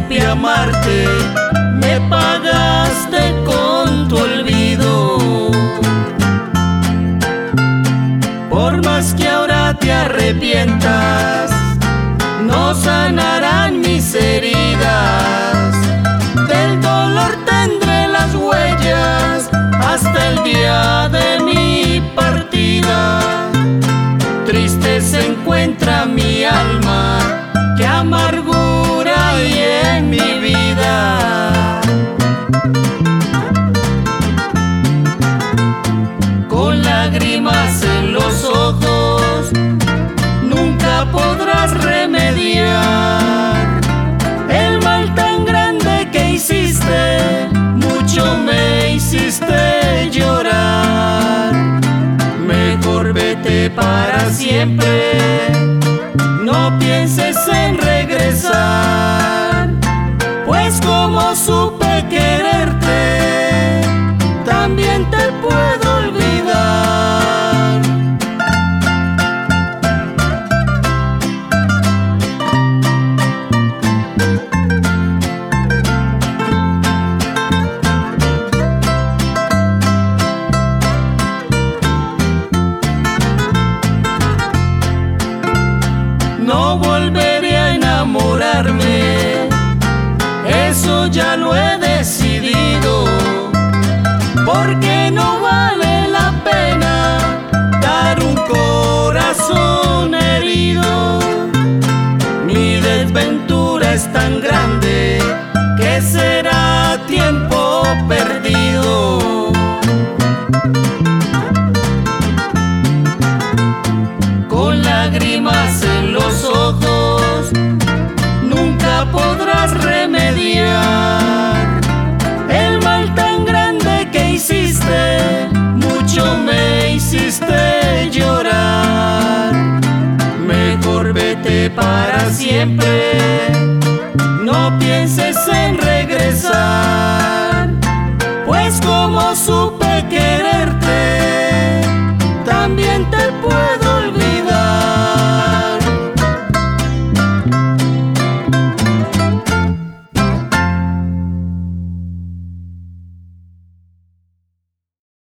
supe amarte, me pagaste con tu olvido. Por más que ahora te arrepientas, no sanarán mis heridas. Del dolor tendré las huellas hasta el día de mi partida. Triste se encuentra mi alma, qué amargura hay en mi vida. Con lágrimas en los ojos, nunca podrás remediar el mal tan grande que hiciste, mucho me hiciste llorar. Mejor vete para siempre, no pienses en regresar, pues como supe quererte, también te puedo olvidar. No volveré a enamorarme, eso ya lo he decidido, porque no vale la pena dar un corazón herido. Mi desventura es tan grande que será tiempo perdido. Con lágrimas en los ojos, nunca podrás remediar el mal tan grande que hiciste, mucho me hiciste llorar. Mejor vete para siempre,